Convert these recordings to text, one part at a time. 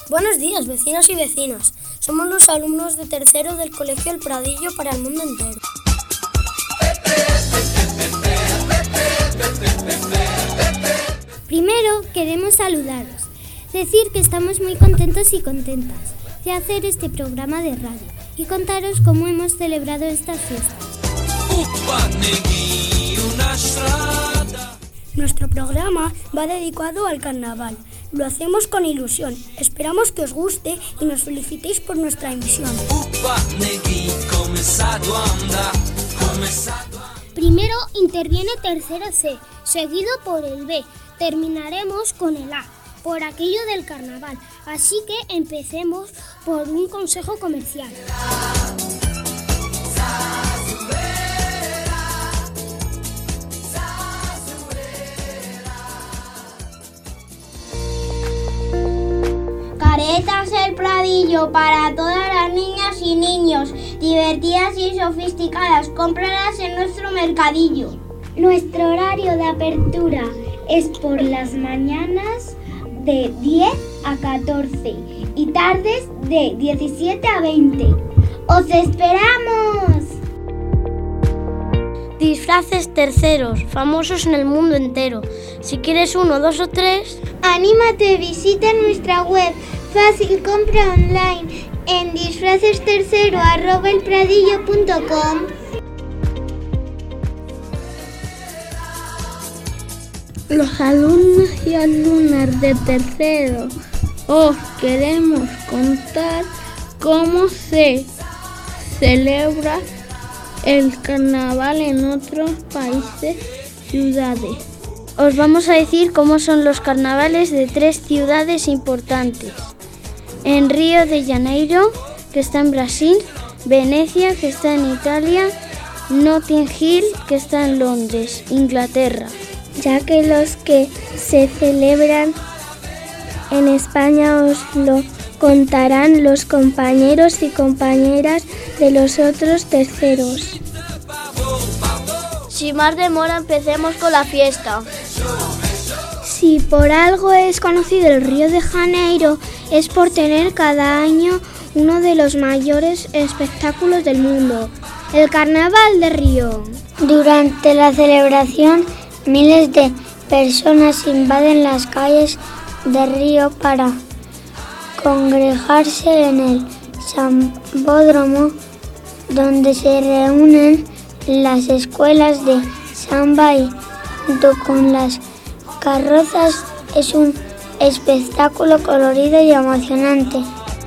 Buenos días, vecinos y vecinas. Somos los alumnos de tercero del Colegio El Pradillo para el mundo entero. Primero queremos saludaros, decir que estamos muy contentos y contentas de hacer este programa de radio y contaros cómo hemos celebrado estas fiestas. Nuestro programa va dedicado al carnaval. Lo hacemos con ilusión. Esperamos que os guste y nos felicitéis por nuestra emisión. Primero interviene tercero C, seguido por el B. Terminaremos con el A, por aquello del carnaval. Así que empecemos por un consejo comercial. Caretas El Pradillo para todas las niñas y niños, divertidas y sofisticadas. Cómpralas en nuestro mercadillo. Nuestro horario de apertura es por las mañanas de 10 a 14 y tardes de 17 a 20. ¡Os esperamos! Disfraces terceros, famosos en el mundo entero. Si quieres 1, 2 o 3... Anímate, visita nuestra web. Fácil compra online en disfracestercero@elpradillo.com. Los alumnos y alumnas de tercero os queremos contar cómo se celebra el carnaval en otros países, ciudades. Os vamos a decir cómo son los carnavales de 3 ciudades importantes. En Río de Janeiro, que está en Brasil, Venecia, que está en Italia, Notting Hill, que está en Londres, Inglaterra. Ya que los que se celebran en España os lo contarán los compañeros y compañeras de los otros terceros. Sin más demora, empecemos con la fiesta. Si por algo es conocido el Río de Janeiro, es por tener cada año uno de los mayores espectáculos del mundo, el Carnaval de Río. Durante la celebración, miles de personas invaden las calles de Río para congregarse en el Sambódromo, donde se reúnen las escuelas de samba y junto con las carrozas es un espectáculo colorido y emocionante.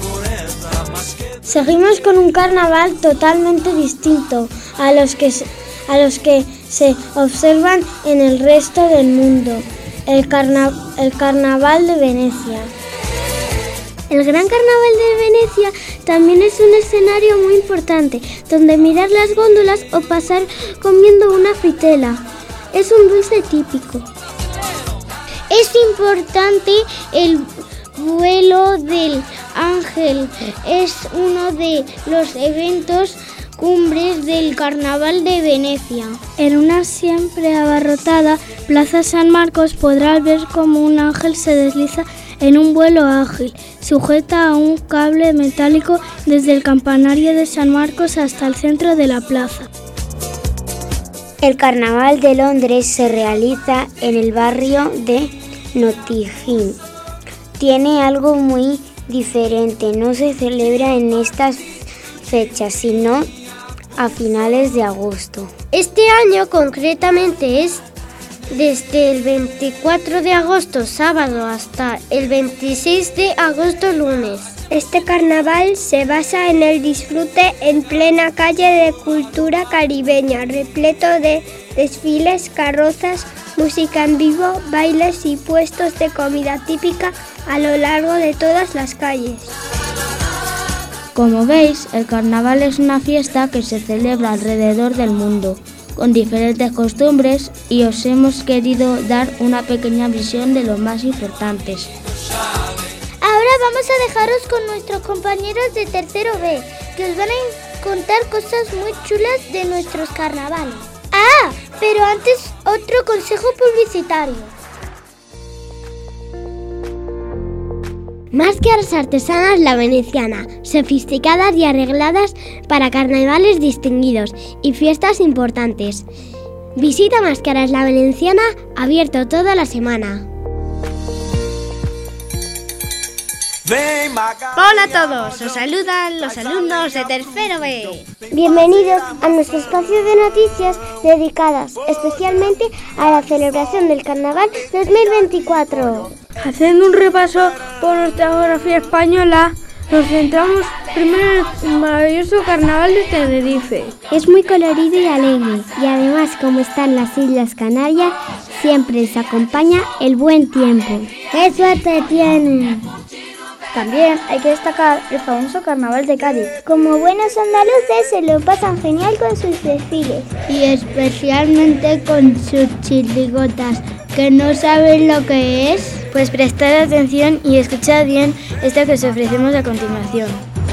Seguimos con un carnaval totalmente distinto a los que se observan en el resto del mundo, el Carnaval de Venecia. El Gran Carnaval de Venecia también es un escenario muy importante, donde mirar las góndolas o pasar comiendo una fritela. Es un dulce típico. Es importante el vuelo del ángel. Es uno de los eventos cumbres del Carnaval de Venecia. En una siempre abarrotada Plaza San Marcos podrás ver cómo un ángel se desliza en un vuelo ágil, sujeta a un cable metálico desde el campanario de San Marcos hasta el centro de la plaza. El Carnaval de Londres se realiza en el barrio de Notting Hill. Tiene algo muy diferente, no se celebra en estas fechas, sino a finales de agosto. Este año concretamente es desde el 24 de agosto sábado hasta el 26 de agosto lunes. Este carnaval se basa en el disfrute en plena calle de cultura caribeña, repleto de desfiles, carrozas, música en vivo, bailes y puestos de comida típica a lo largo de todas las calles. Como veis, el carnaval es una fiesta que se celebra alrededor del mundo, con diferentes costumbres, y os hemos querido dar una pequeña visión de los más importantes. Ahora vamos a dejaros con nuestros compañeros de tercero B, que os van a contar cosas muy chulas de nuestros carnavales. ¡Ah! Pero antes, otro consejo publicitario. Máscaras artesanas La Veneciana, sofisticadas y arregladas para carnavales distinguidos y fiestas importantes. Visita Máscaras La Veneciana, abierto toda la semana. Hola a todos, os saludan los alumnos de tercero B. Bienvenidos a nuestro espacio de noticias dedicadas especialmente a la celebración del Carnaval 2024. Haciendo un repaso por nuestra geografía española, nos centramos primero en el maravilloso Carnaval de Tenerife. Es muy colorido y alegre, y además, como están las Islas Canarias, siempre les acompaña el buen tiempo. ¡Qué suerte tienen! También hay que destacar el famoso Carnaval de Cádiz. Como buenos andaluces se lo pasan genial con sus desfiles. Y especialmente con sus chirigotas, que no saben lo que es. Pues prestad atención y escuchad bien esto que os ofrecemos a continuación.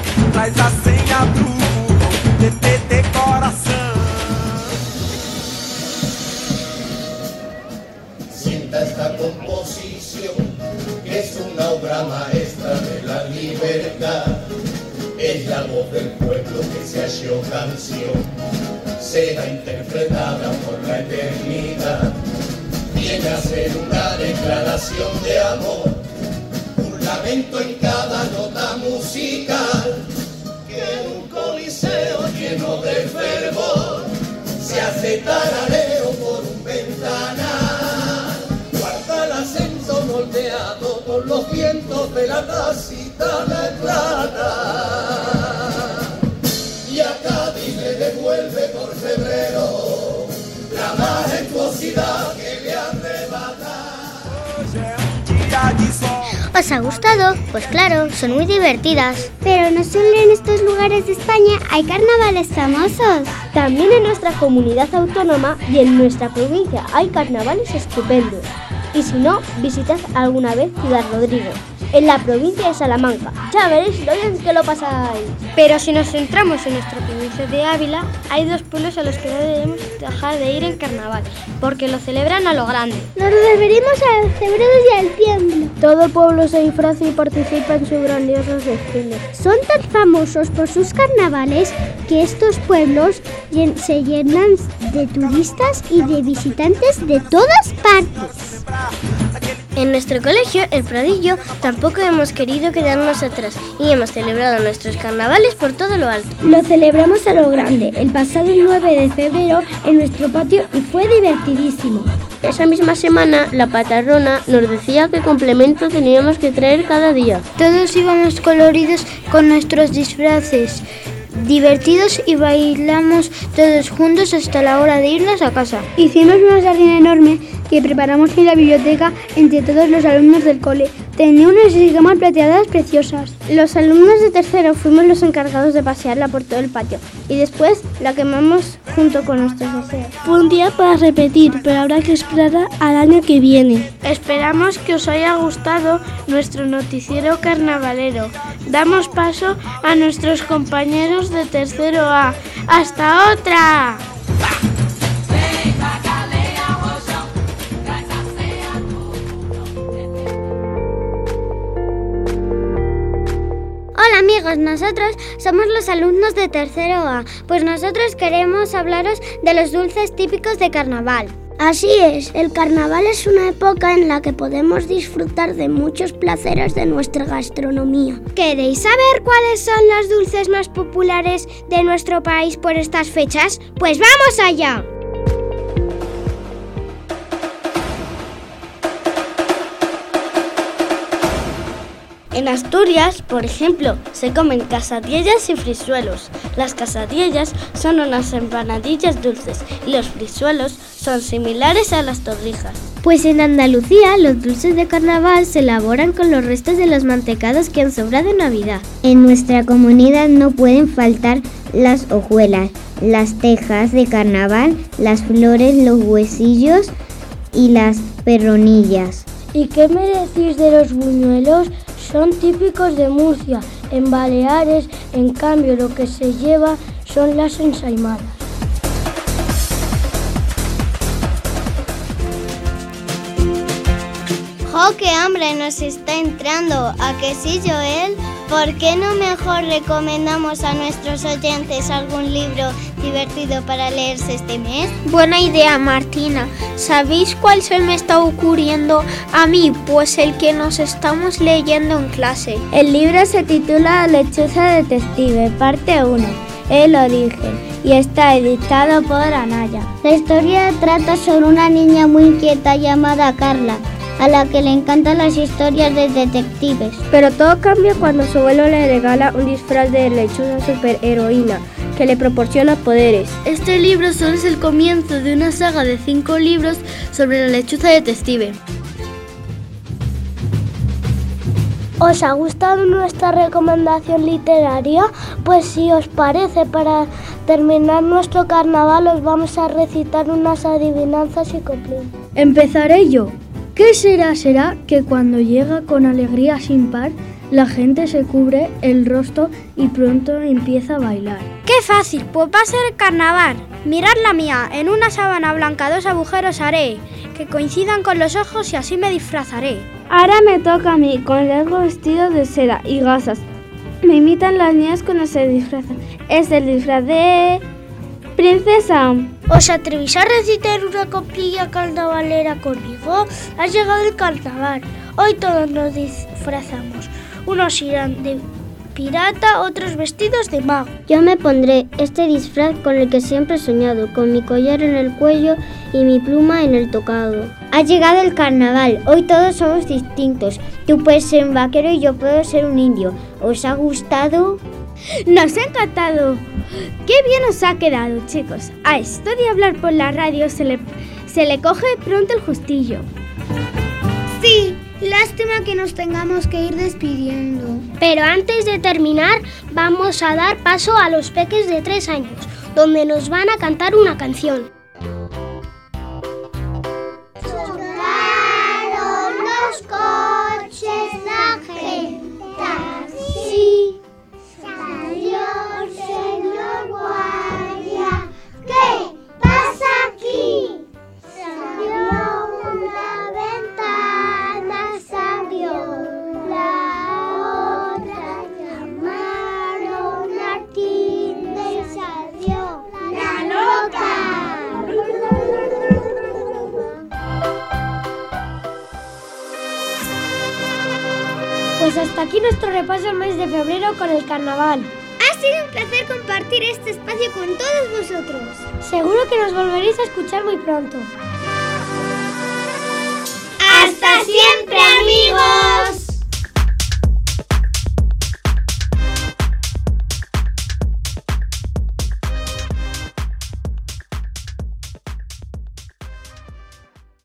Sienta esta composición, que es una obra maestra de la libertad. Es la voz del pueblo que se ha hecho canción, será interpretada por la eternidad. Viene a ser una declaración de amor, un lamento en cada nota musical, que en un coliseo lleno de fervor se hace tarareo por un ventanal. Guarda el acento moldeado por los vientos de la tacita de plata, y a Cádiz le devuelve por febrero la majestuosidad que le arrebata. ¿Os ha gustado? Pues claro, son muy divertidas. Pero no solo en estos lugares de España hay carnavales famosos. También en nuestra comunidad autónoma y en nuestra provincia hay carnavales estupendos. Y si no, visitad alguna vez Ciudad Rodrigo, en la provincia de Salamanca. Ya veréis lo bien que lo pasáis. Pero si nos centramos en nuestra provincia de Ávila, hay dos pueblos a los que no debemos dejar de ir en carnaval, porque lo celebran a lo grande. Nos referimos a los cebreros y al tiemblo. Todo pueblo se disfraza y participa en sus grandiosos desfiles. Son tan famosos por sus carnavales que estos pueblos se llenan de turistas y de visitantes de todas partes. En nuestro colegio, el Pradillo, tampoco hemos querido quedarnos atrás y hemos celebrado nuestros carnavales por todo lo alto. Lo celebramos a lo grande el pasado 9 de febrero en nuestro patio y fue divertidísimo. Esa misma semana, la patrona nos decía qué complemento teníamos que traer cada día. Todos íbamos coloridos con nuestros disfraces, divertidos, y bailamos todos juntos hasta la hora de irnos a casa. Hicimos una sardina enorme que preparamos en la biblioteca entre todos los alumnos del cole. Tenía unas escamas plateadas preciosas. Los alumnos de tercero fuimos los encargados de pasearla por todo el patio y después la quemamos junto con nuestros deseos. Fue un día para repetir, pero habrá que esperar al año que viene. Esperamos que os haya gustado nuestro noticiero carnavalero. Damos paso a nuestros compañeros de tercero A. ¡Hasta otra! Hola amigos, nosotros somos los alumnos de tercero A, pues nosotros queremos hablaros de los dulces típicos de carnaval. Así es, el carnaval es una época en la que podemos disfrutar de muchos placeres de nuestra gastronomía. ¿Queréis saber cuáles son los dulces más populares de nuestro país por estas fechas? ¡Pues vamos allá! En Asturias, por ejemplo, se comen quesadillas y frisuelos. Las quesadillas son unas empanadillas dulces y los frisuelos son similares a las torrijas. Pues en Andalucía los dulces de carnaval se elaboran con los restos de los mantecados que han sobrado en Navidad. En nuestra comunidad no pueden faltar las hojuelas, las tejas de carnaval, las flores, los huesillos y las perronillas. ¿Y qué me decís de los buñuelos? Son típicos de Murcia. En Baleares, en cambio, lo que se lleva son las ensaimadas. ¡Jo, qué hambre nos está entrando! ¿A que sí, Joel? ¿Por qué no mejor recomendamos a nuestros oyentes algún libro divertido para leerse este mes? Buena idea, Martina. ¿Sabéis cuál se me está ocurriendo a mí? Pues el que nos estamos leyendo en clase. El libro se titula Lechuza Detective, parte 1, El origen, y está editado por Anaya. La historia trata sobre una niña muy inquieta llamada Carla, a la que le encantan las historias de detectives. Pero todo cambia cuando su abuelo le regala un disfraz de lechuza superheroína que le proporciona poderes. Este libro solo es el comienzo de una saga de 5 libros sobre la lechuza detective. ¿Os ha gustado nuestra recomendación literaria? Pues si os parece, para terminar nuestro carnaval os vamos a recitar unas adivinanzas y cumplirlas. Empezaré yo. ¿Qué será? Será que cuando llega con alegría sin par, la gente se cubre el rostro y pronto empieza a bailar. ¡Qué fácil! Pues va a ser el carnaval. Mirad la mía, en una sábana blanca 2 agujeros haré, que coincidan con los ojos y así me disfrazaré. Ahora me toca a mí, con largo vestido de seda y gasas. Me imitan las niñas cuando se disfrazan. Es el disfraz de princesa. ¿Os atrevís a recitar una coplilla carnavalera conmigo? Ha llegado el carnaval. Hoy todos nos disfrazamos. Unos irán de pirata, otros vestidos de mago. Yo me pondré este disfraz con el que siempre he soñado, con mi collar en el cuello y mi pluma en el tocado. Ha llegado el carnaval, hoy todos somos distintos. Tú puedes ser un vaquero y yo puedo ser un indio. ¿Os ha gustado? Nos ha encantado. Qué bien os ha quedado, chicos. A esto de hablar por la radio se le coge pronto el justillo. Sí, lástima que nos tengamos que ir despidiendo. Pero antes de terminar, vamos a dar paso a los peques de 3 años, donde nos van a cantar una canción. Chocaron los coches, la gente así. Salió el señor guardia. ¿Qué pasa aquí? Salió una ventana, salió la otra. Llamaron a tilde y salió la loca. Pues hasta aquí nuestro repaso al mes de febrero con el carnaval. Ha sido un placer compartir este espacio con todos vosotros. Seguro que nos volveréis a escuchar muy pronto. ¡Hasta siempre, amigos!